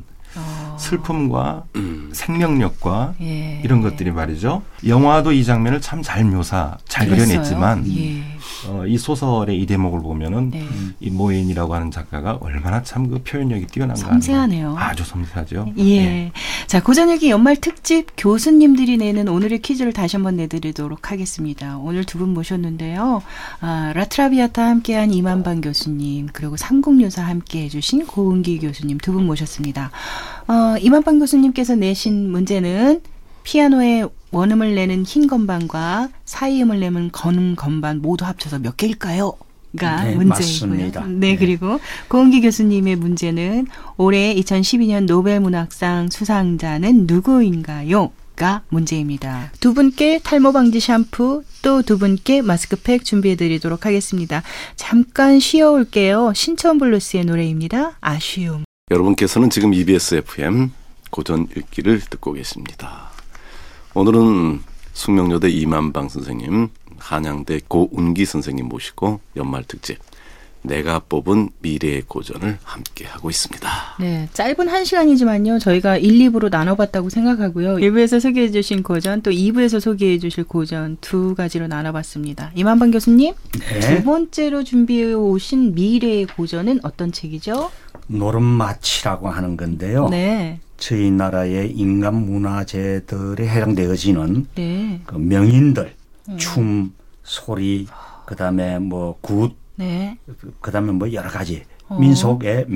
슬픔과 생명력과 예. 이런 것들이 말이죠. 영화도 이 장면을 참 잘 잘 그려냈지만 예. 이 소설의 이 대목을 보면은 네. 이 모엔이라고 하는 작가가 얼마나 참 그 표현력이 뛰어난가. 섬세하네요. 아주 섬세하죠. 예. 자, 고전일기 연말 특집 교수님들이 내는 오늘의 퀴즈를 다시 한번 내드리도록 하겠습니다. 오늘 두 분 모셨는데요. 라트라비아타 함께한 이만방 교수님, 그리고 삼국유사 함께해 주신 고은기 교수님 두 분 모셨습니다. 이만방 교수님께서 내신 문제는 피아노의 원음을 내는 흰 건반과 사이음을 내는 검은 건반 모두 합쳐서 몇 개일까요? 가 네, 문제이고요. 맞습니다. 네, 그리고 고은기 교수님의 문제는 올해 2012년 노벨문학상 수상자는 누구인가요? 가 문제입니다. 두 분께 탈모 방지 샴푸, 또 두 분께 마스크팩 준비해드리도록 하겠습니다. 잠깐 쉬어올게요. 신천블루스의 노래입니다. 아쉬움. 여러분께서는 지금 EBS FM 고전 읽기를 듣고 계십니다. 오늘은 숙명여대 이만방 선생님, 한양대 고운기 선생님 모시고 연말 특집 내가 뽑은 미래의 고전을 함께 하고 있습니다. 네, 짧은 1시간이지만요. 저희가 1, 2부로 나눠봤다고 생각하고요. 1부에서 소개해 주신 고전, 또 2부에서 소개해 주실 고전 두 가지로 나눠봤습니다. 이만방 교수님, 네. 두 번째로 준비해 오신 미래의 고전은 어떤 책이죠? 노름마치라고 하는 건데요. 네. 저희 나라의 인간 문화재들에 해당되어지는 네. 그 명인들, 춤, 소리, 그다음에 뭐 굿, 네. 그다음에 뭐 여러 가지 민속의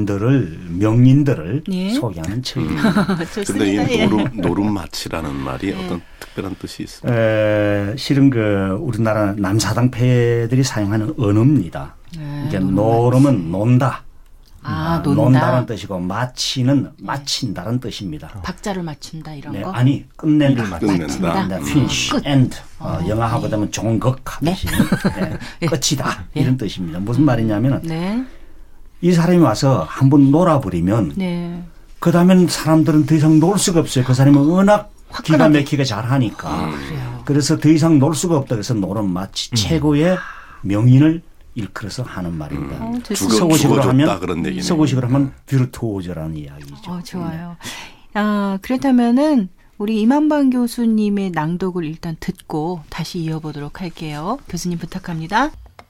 명인들을 네. 소개하는 책입니다. 근데 이 좋습니다. 노름마치라는 말이 어떤 특별한 뜻이 있습니까? 실은 그 우리나라 남사당패들이 사용하는 언어입니다. 이게 노름은 논다. 논다. 논다는 뜻이고 마치는 마친다는 뜻입니다. 박자를 맞춘다 이런 네, 거. 아니 끝낸다. 끝낸다. finish, 끝. end. 영어하고 되면 종극 하듯이 네. 끝이다 이런 뜻입니다. 무슨 말이냐면은 네. 이 사람이 와서 한번 놀아버리면 네. 그 다음엔 사람들은 더 이상 놀 수가 없어요. 그 사람이 워낙 기가 화끈하게. 막히게 잘하니까. 그래요. 그래서 더 이상 놀 수가 없다. 그래서 놀은 마치 최고의 명인을 일컬어서 하는 말입니다. 서구식으로 하면 그런 얘기네. 서구식으로 하면 뷰르투오즈라는 이야기죠. 좋아요. 그렇다면은 우리 이만방 교수님의 낭독을 일단 듣고 다시 이어보도록 할게요. 교수님 부탁합니다.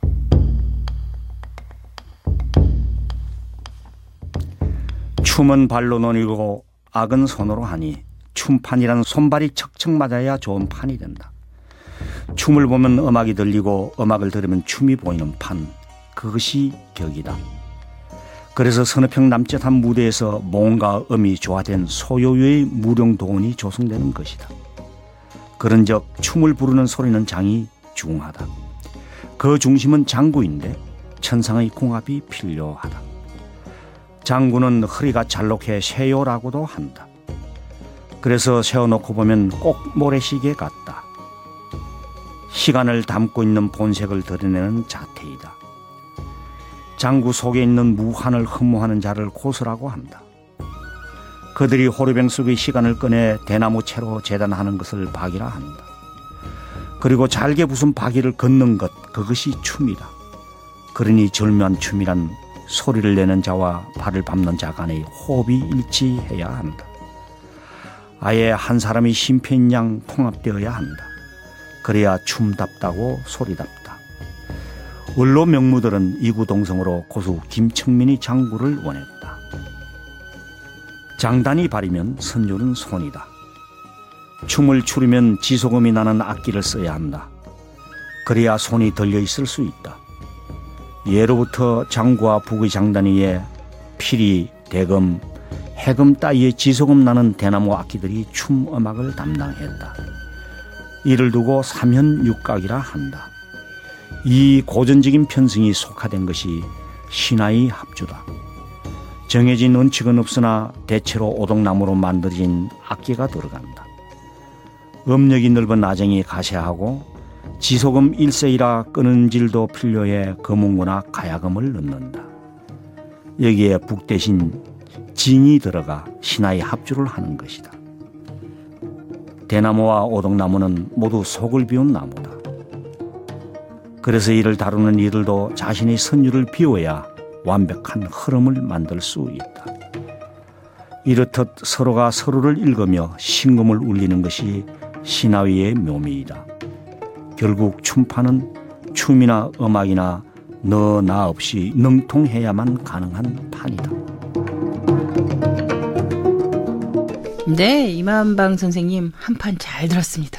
춤은 발로 논이고 악은 손으로 하니 춤판이란 손발이 척척 맞아야 좋은 판이 된다. 춤을 보면 음악이 들리고 음악을 들으면 춤이 보이는 판, 그것이 격이다. 그래서 서너 평 남짓한 무대에서 몸과 음이 조화된 소요의 무령도원이 조성되는 것이다. 그런즉 춤을 부르는 소리는 장이 중하다. 그 중심은 장구인데 천상의 궁합이 필요하다. 장구는 허리가 잘록해 쇠요라고도 한다. 그래서 세워놓고 보면 꼭 모래시계 같다. 시간을 담고 있는 본색을 드러내는 자태이다. 장구 속에 있는 무한을 흠모하는 자를 고수라고 한다. 그들이 호르뱅 속의 시간을 꺼내 대나무 채로 재단하는 것을 박이라 한다. 그리고 잘게 부순 박이를 걷는 것, 그것이 춤이다. 그러니 절묘한 춤이란 소리를 내는 자와 발을 밟는 자 간의 호흡이 일치해야 한다. 아예 한 사람이 심편양 통합되어야 한다. 그래야 춤답다고 소리답다. 원로 명무들은 이구동성으로 고수 김청민이 장구를 원했다. 장단이 발이면 선율은 손이다. 춤을 추려면 지소금이 나는 악기를 써야 한다. 그래야 손이 들려있을 수 있다. 예로부터 장구와 북의 장단 위에 피리, 대금, 해금 따위의 지소금 나는 대나무 악기들이 춤 음악을 담당했다. 이를 두고 삼현육각이라 한다. 이 고전적인 편성이 속화된 것이 신화의 합주다. 정해진 원칙은 없으나 대체로 오동나무로 만들어진 악기가 들어간다. 음력이 넓은 나정이 가세하고 지소금 일세이라 끄는 질도 필요해 거문구나 가야금을 넣는다. 여기에 북 대신 진이 들어가 신화의 합주를 하는 것이다. 대나무와 오동나무는 모두 속을 비운 나무다. 그래서 이를 다루는 이들도 자신의 선율을 비워야 완벽한 흐름을 만들 수 있다. 이렇듯 서로가 서로를 읽으며 신금을 울리는 것이 신화위의 묘미이다. 결국 춤판은 춤이나 음악이나 너 나 없이 능통해야만 가능한 판이다. 네, 이만방 선생님 한 판 잘 들었습니다.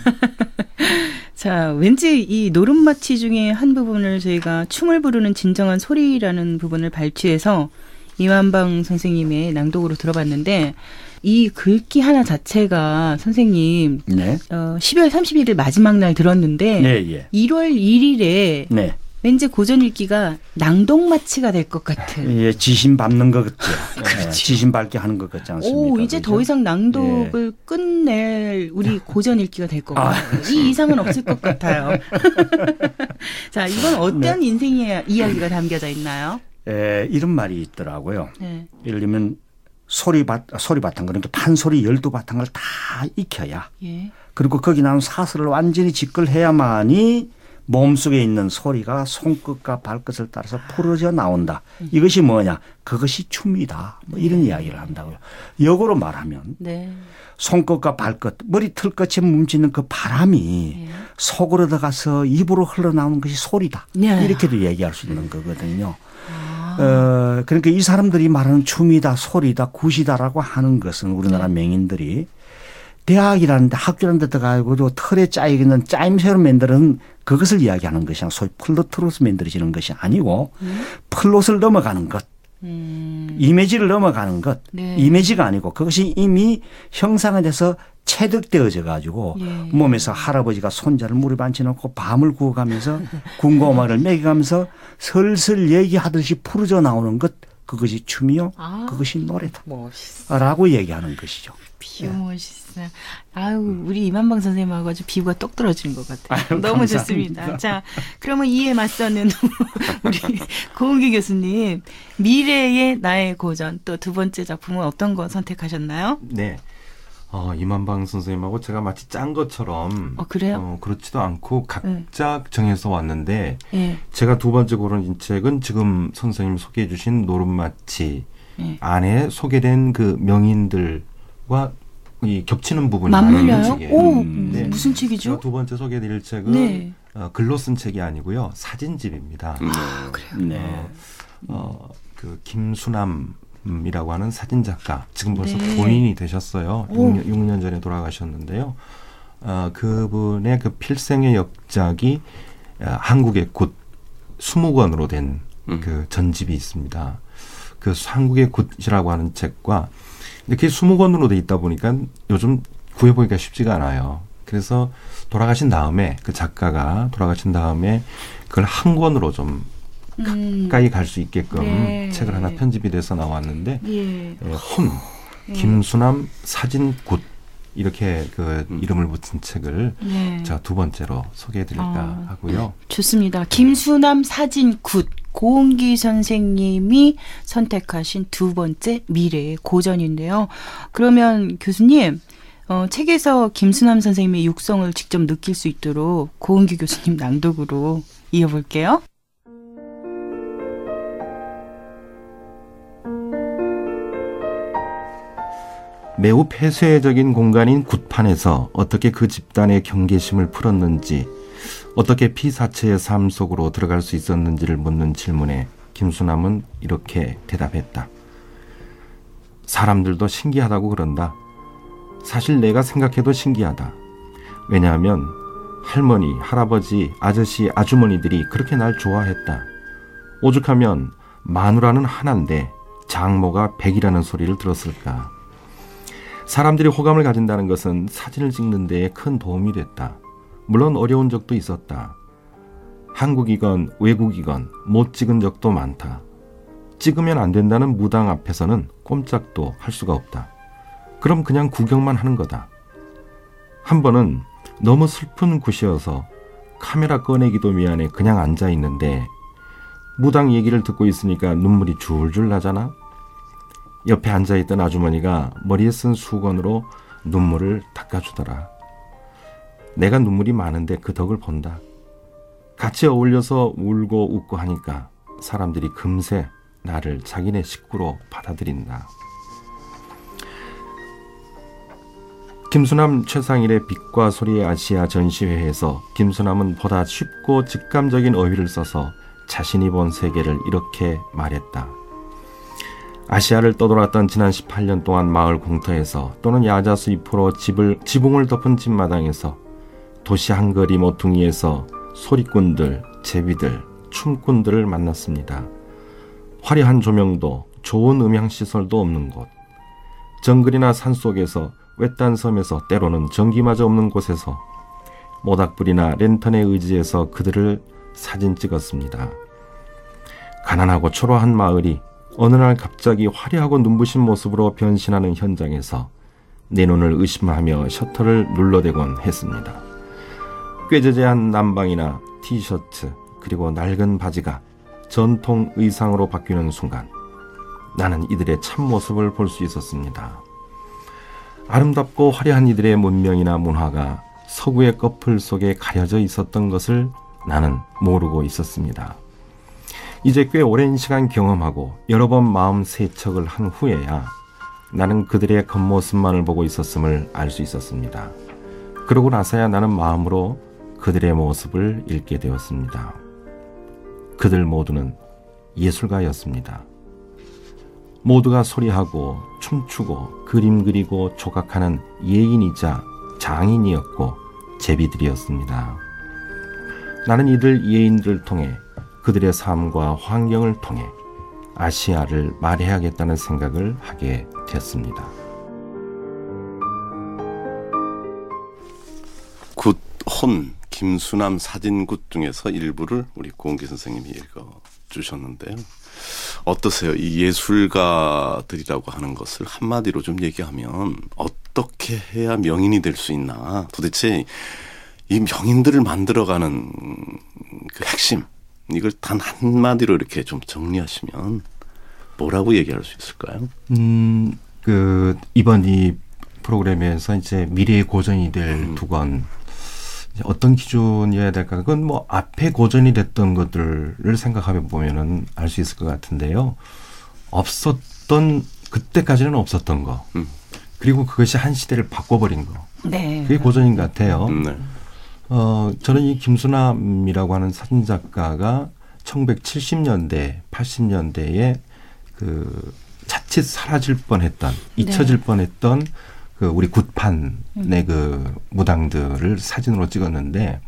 자, 왠지 이 노름마치 중에 한 부분을 저희가 춤을 부르는 진정한 소리라는 부분을 발췌해서 이만방 선생님의 낭독으로 들어봤는데 이 글귀 하나 자체가 선생님 네. 12월 31일 마지막 날 들었는데 네, 예. 1월 1일에 네. 왠지 고전 읽기가 낭독마치가 될 것 같은. 예, 지신 밟는 것 같죠. 그렇죠. 지신 밟게 하는 것 같지 않습니까? 오, 이제 그렇죠? 더 이상 낭독을 끝낼 우리 고전 읽기가 될 것 같아요. 이 이상은 없을 것 같아요. 자, 이건 어떤 인생의 이야기가 담겨져 있나요? 이런 말이 있더라고요. 네. 예를 들면 소리바탕 그러니까 판소리 12바탕을 다 익혀야 예. 그리고 거기 나온 사슬을 완전히 직걸해야만이 몸속에 있는 소리가 손끝과 발끝을 따라서 풀어져 나온다. 이것이 뭐냐? 그것이 춤이다. 뭐 이런 이야기를 한다고요. 역으로 말하면 네. 손끝과 발끝, 머리 털끝에 뭉치는 그 바람이 예. 속으로 들어가서 입으로 흘러나오는 것이 소리다. 네. 이렇게도 얘기할 수 있는 거거든요. 그러니까 이 사람들이 말하는 춤이다, 소리다, 굿이다라고 하는 것은 우리나라 명인들이 대학이라는데 학교라는 데 들어가고도 털에 짜이는 짜임새로 만드는 그것을 이야기하는 것이 아니라 소위 플롯으로 만들어지는 것이 아니고 플롯을 넘어가는 것. 이미지를 넘어가는 것. 네. 이미지가 아니고 그것이 이미 형상이 돼서 체득되어져 가지고 예. 몸에서 할아버지가 손자를 무릎 앉혀놓고 밤을 구워가면서 군고음악을 먹여가면서 슬슬 얘기하듯이 풀어져 나오는 것. 그것이 춤이요. 그것이 노래다. 라고 얘기하는 것이죠. 비유 멋있어요. 아유, 우리 이만방 선생님하고 아주 피부가 똑 떨어지는 것 같아요. 아유, 너무 감사합니다. 좋습니다. 자, 그러면 이에 맞서는 우리 고은기 교수님, 미래의 나의 고전 또 두 번째 작품은 어떤 거 선택하셨나요? 네. 이만방 선생님하고 제가 마치 짠 것처럼 그래요? 그렇지도 않고 각자 정해서 왔는데 네. 제가 두 번째 고른 책은 지금 선생님 소개해 주신 노름마치 안에 소개된 그 명인들과 이 겹치는 부분이 많은 맞물려요? 책이에요. 오, 네. 무슨 책이죠? 제가 두 번째 소개해드릴 책은 네. 글로 쓴 책이 아니고요. 사진집입니다. 그래요? 네. 그 김수남이라고 하는 사진작가 지금 벌써 네. 고인이 되셨어요. 6년 전에 돌아가셨는데요. 그분의 그 필생의 역작이 한국의 굿 20권으로 된 그 전집이 있습니다. 그 한국의 굿이라고 하는 책과 이렇게 20권으로 돼 있다 보니까 요즘 구해보기가 쉽지가 않아요. 그래서 돌아가신 다음에 그 작가가 돌아가신 다음에 그걸 한 권으로 좀 가까이 갈 수 있게끔 네. 책을 하나 편집이 돼서 나왔는데 예. 혼 김수남 사진굿 이렇게 그 이름을 붙인 책을 네. 제가 두 번째로 소개해드릴까 하고요. 좋습니다. 김수남 사진 굿. 고은기 선생님이 선택하신 두 번째 미래의 고전인데요. 그러면 교수님, 책에서 김수남 선생님의 육성을 직접 느낄 수 있도록 고은기 교수님 낭독으로 이어볼게요. 매우 폐쇄적인 공간인 굿판에서 어떻게 그 집단의 경계심을 풀었는지, 어떻게 피사체의 삶 속으로 들어갈 수 있었는지를 묻는 질문에 김수남은 이렇게 대답했다. 사람들도 신기하다고 그런다. 사실 내가 생각해도 신기하다. 왜냐하면 할머니, 할아버지, 아저씨, 아주머니들이 그렇게 날 좋아했다. 오죽하면 마누라는 하나인데 장모가 100이라는 소리를 들었을까. 사람들이 호감을 가진다는 것은 사진을 찍는 데에 큰 도움이 됐다. 물론 어려운 적도 있었다. 한국이건 외국이건 못 찍은 적도 많다. 찍으면 안 된다는 무당 앞에서는 꼼짝도 할 수가 없다. 그럼 그냥 구경만 하는 거다. 한 번은 너무 슬픈 굿이어서 카메라 꺼내기도 미안해 그냥 앉아 있는데 무당 얘기를 듣고 있으니까 눈물이 줄줄 나잖아. 옆에 앉아있던 아주머니가 머리에 쓴 수건으로 눈물을 닦아주더라. 내가 눈물이 많은데 그 덕을 본다. 같이 어울려서 울고 웃고 하니까 사람들이 금세 나를 자기네 식구로 받아들인다. 김수남 최상일의 빛과 소리의 아시아 전시회에서 김수남은 보다 쉽고 직감적인 어휘를 써서 자신이 본 세계를 이렇게 말했다. 아시아를 떠돌았던 지난 18년 동안 마을 공터에서 또는 야자수 잎으로 지붕을 덮은 집마당에서 도시 한거리 모퉁이에서 소리꾼들, 제비들, 춤꾼들을 만났습니다. 화려한 조명도 좋은 음향시설도 없는 곳, 정글이나 산속에서 외딴 섬에서 때로는 전기마저 없는 곳에서 모닥불이나 랜턴에 의지해서 그들을 사진 찍었습니다. 가난하고 초라한 마을이 어느 날 갑자기 화려하고 눈부신 모습으로 변신하는 현장에서 내 눈을 의심하며 셔터를 눌러대곤 했습니다. 꾀저재한 남방이나 티셔츠 그리고 낡은 바지가 전통 의상으로 바뀌는 순간 나는 이들의 참모습을 볼 수 있었습니다. 아름답고 화려한 이들의 문명이나 문화가 서구의 커플 속에 가려져 있었던 것을 나는 모르고 있었습니다. 이제 꽤 오랜 시간 경험하고 여러 번 마음 세척을 한 후에야 나는 그들의 겉모습만을 보고 있었음을 알 수 있었습니다. 그러고 나서야 나는 마음으로 그들의 모습을 읽게 되었습니다. 그들 모두는 예술가였습니다. 모두가 소리하고 춤추고 그림 그리고 조각하는 예인이자 장인이었고 제비들이었습니다. 나는 이들 예인들을 통해 그들의 삶과 환경을 통해 아시아를 말해야겠다는 생각을 하게 됐습니다. 굿, 혼, 김수남 사진굿 중에서 일부를 우리 고은기 선생님이 주셨는데요. 어떠세요? 이 예술가들이라고 하는 것을 한마디로 좀 얘기하면 어떻게 해야 명인이 될 수 있나? 도대체 이 명인들을 만들어가는 그 핵심, 이걸 단 한마디로 이렇게 좀 정리하시면 뭐라고 얘기할 수 있을까요? 이번 이 프로그램에서 이제 미래의 고전이 될 두 권, 어떤 기준이어야 될까? 그건 뭐 앞에 고전이 됐던 것들을 생각하면 보면은 알 수 있을 것 같은데요. 그때까지는 없었던 거. 그리고 그것이 한 시대를 바꿔버린 거. 네. 그게 고전인 것 같아요. 네. 저는 이 김수남이라고 하는 사진작가가 1970년대, 80년대에 그 자칫 사라질 뻔했던, 잊혀질 뻔했던 그 우리 굿판의 그 무당들을 사진으로 찍었는데,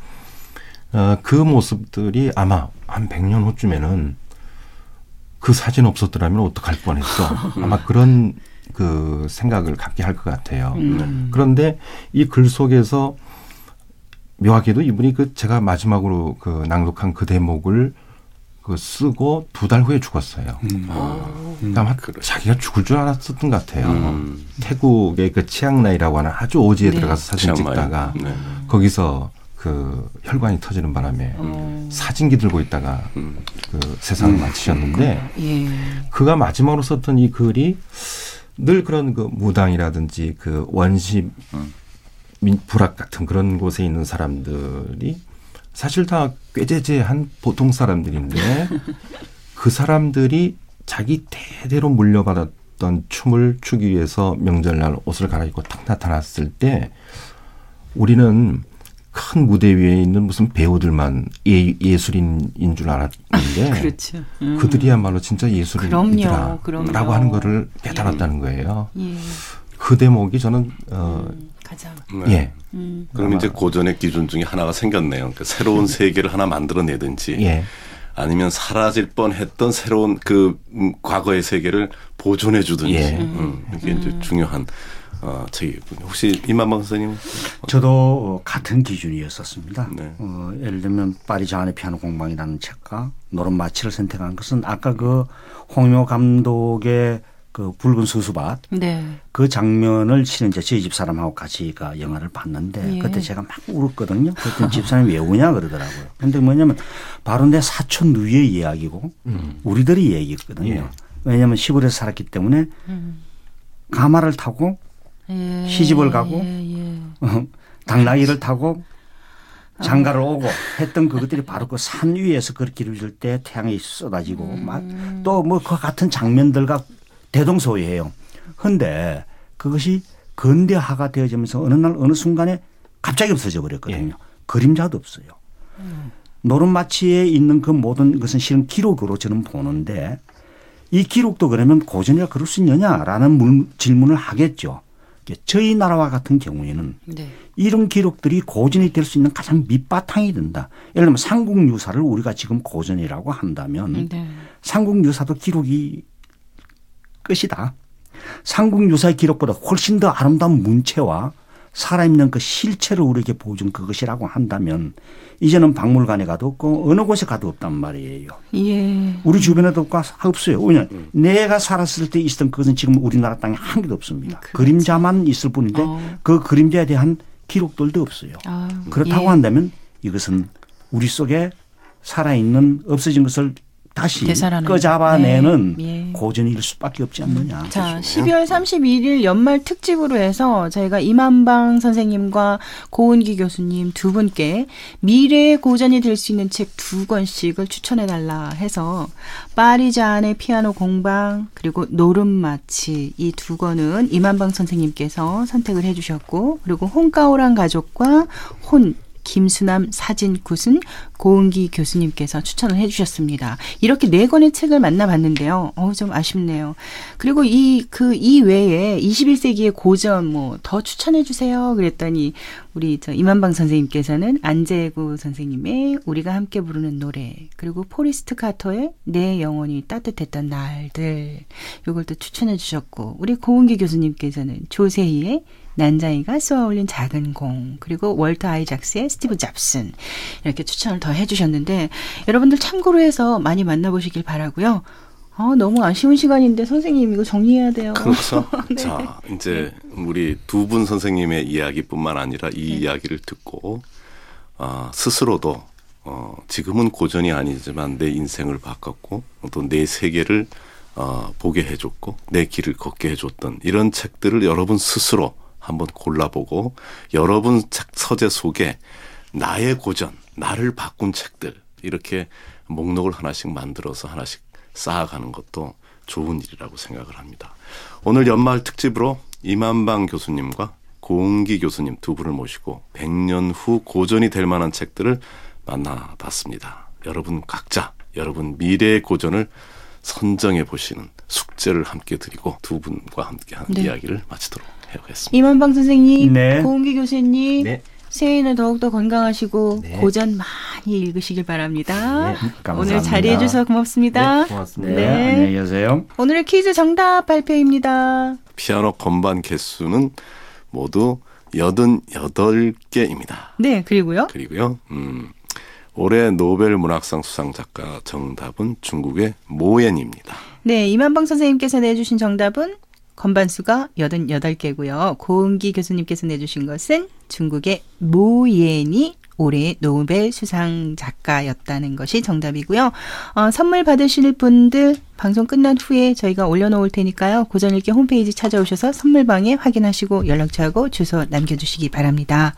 그 모습들이 아마 한 100년 후쯤에는 그 사진 없었더라면 어떡할 뻔했어. 아마 그런 그 생각을 갖게 할 것 같아요. 그런데 이 글 속에서 묘하게도 이분이 제가 마지막으로 그 낭독한 그 대목을 쓰고 2달 후에 죽었어요. 그러니까 자기가 죽을 줄 알았었던 것 같아요. 태국의 그 치앙라이라고 하는 아주 오지에 들어가서 사진 찍다가 거기서 그 혈관이 터지는 바람에 사진기 들고 있다가 그 세상을 마치셨는데 그가 마지막으로 썼던 이 글이 늘 그런 그 무당이라든지 그 원시 불악 같은 그런 곳에 있는 사람들이 사실 다 꾀재재한 보통 사람들인데 그 사람들이 자기 대대로 물려받았던 춤을 추기 위해서 명절날 옷을 갈아입고 딱 나타났을 때 우리는 큰 무대 위에 있는 무슨 배우들만 예술인인 줄 알았는데 그렇죠. 그들이야말로 진짜 예술인이더라라고 하는 거를 깨달았다는 거예요. 그 대목이 저는 가장 그럼 이제 고전의 기준 중에 하나가 생겼네요. 그러니까 새로운 세계를 하나 만들어내든지 아니면 사라질 뻔했던 새로운 그 과거의 세계를 보존해 주든지 이게 이제 중요한 책이군요. 혹시 임만방 선생님? 저도 같은 기준이었었습니다. 네. 예를 들면 파리 자안의 피아노 공방이라는 책과 노름마치를 선택한 것은 아까 그 홍명호 감독의 그 붉은 수수밭 그 장면을 실은 이제 저희 집 사람하고 같이 그 영화를 봤는데 그때 제가 막 울었거든요. 그때 집사람이 왜 우냐 그러더라고요. 그런데 뭐냐면 바로 내 사촌 누이의 이야기고 우리들의 얘기거든요. 왜냐하면 시골에서 살았기 때문에 가마를 타고 시집을 가고 당나귀를 타고 장가를 오고 했던 그것들이 바로 그 산 위에서 그렇게 이루어질 때 태양이 쏟아지고 막 또 뭐 그 같은 장면들과 대동소이해요. 그런데 그것이 근대화가 되어지면서 어느 날 어느 순간에 갑자기 없어져 버렸거든요. 그림자도 없어요. 노름마치에 있는 그 모든 것은 실은 기록으로 저는 보는데 이 기록도 그러면 고전이라 그럴 수 있느냐라는 질문을 하겠죠. 저희 나라와 같은 경우에는 이런 기록들이 고전이 될 수 있는 가장 밑바탕이 된다. 예를 들면 삼국유사를 우리가 지금 고전이라고 한다면 삼국유사도 기록이 끝이다. 삼국유사의 기록보다 훨씬 더 아름다운 문체와 살아있는 그 실체를 우리에게 보여준 그것이라고 한다면 이제는 박물관에 가도 없고 어느 곳에 가도 없단 말이에요. 우리 주변에도 없어요. 왜냐하면 내가 살았을 때 있었던 그것은 지금 우리나라 땅에 한 개도 없습니다. 그림자만 있을 뿐인데 그 그림자에 대한 기록들도 없어요. 그렇다고 한다면 이것은 우리 속에 살아있는 없어진 것을 다시 꺼잡아내는 고전일 수밖에 없지 않느냐. 자, 12월 31일 연말 특집으로 해서 저희가 임한방 선생님과 고은기 교수님 두 분께 미래의 고전이 될 수 있는 책 2권씩을 추천해달라 해서 파리 자안의 피아노 공방 그리고 노름마치 이 2권은 임한방 선생님께서 선택을 해 주셨고 그리고 홍가오랑 가족과 김수남 사진굿은 고은기 교수님께서 추천을 해 주셨습니다. 이렇게 4권의 책을 만나봤는데요. 좀 아쉽네요. 그리고 이 외에 21세기의 고전 더 추천해 주세요. 그랬더니 우리 임한방 선생님께서는 안재구 선생님의 우리가 함께 부르는 노래 그리고 포리스트 카터의 내 영혼이 따뜻했던 날들 이걸 또 추천해 주셨고 우리 고은기 교수님께서는 조세희의 난자이가 쏘아올린 작은 공, 그리고 월터 아이작스의 스티브 잡슨, 이렇게 추천을 더 해주셨는데 여러분들 참고로 해서 많이 만나보시길 바라고요. 너무 아쉬운 시간인데 선생님 이거 정리해야 돼요. 그렇죠. 네. 자, 이제 우리 두 분 선생님의 이야기뿐만 아니라 이 이야기를 듣고 스스로도 지금은 고전이 아니지만 내 인생을 바꿨고 또 내 세계를 보게 해줬고 내 길을 걷게 해줬던 이런 책들을 여러분 스스로 한번 골라보고 여러분 책 서재 속에 나의 고전, 나를 바꾼 책들 이렇게 목록을 하나씩 만들어서 하나씩 쌓아가는 것도 좋은 일이라고 생각을 합니다. 오늘 연말 특집으로 이만방 교수님과 고은기 교수님 두 분을 모시고 100년 후 고전이 될 만한 책들을 만나봤습니다. 여러분 각자 여러분 미래의 고전을 선정해 보시는 숙제를 함께 드리고 두 분과 함께 하는 네. 이야기를 마치도록 해보겠습니다. 이만방 선생님, 네. 고은기 교수님, 네. 새해에는 더욱더 건강하시고 네. 고전 많이 읽으시길 바랍니다. 네, 감사합니다. 오늘 자리해 주셔서 고맙습니다. 네, 고맙습니다. 네, 네. 안녕히 계세요. 오늘의 퀴즈 정답 발표입니다. 피아노 건반 개수는 모두 88개입니다. 네, 그리고요. 그리고요. 올해 노벨 문학상 수상 작가 정답은 중국의 모옌입니다. 네, 이만방 선생님께서 내주신 정답은 건반수가 88개고요. 고은기 교수님께서 내주신 것은 중국의 모옌이 올해의 노벨 수상 작가였다는 것이 정답이고요. 선물 받으실 분들 방송 끝난 후에 저희가 올려놓을 테니까요. 고전읽기 홈페이지 찾아오셔서 선물방에 확인하시고 연락처하고 주소 남겨주시기 바랍니다.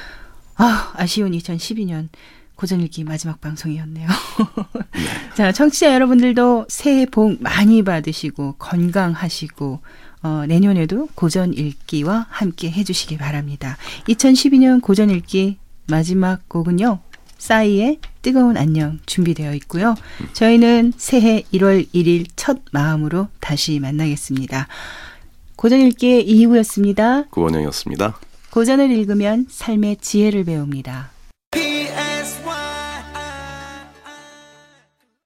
아쉬운 2012년 고전읽기 마지막 방송이었네요. 자, 청취자 여러분들도 새해 복 많이 받으시고 건강하시고 내년에도 고전읽기와 함께 해주시기 바랍니다. 2012년 고전읽기 마지막 곡은요. 싸이의 뜨거운 안녕 준비되어 있고요. 저희는 새해 1월 1일 첫 마음으로 다시 만나겠습니다. 고전읽기의 이희구였습니다. 구원영이었습니다. 고전을 읽으면 삶의 지혜를 배웁니다.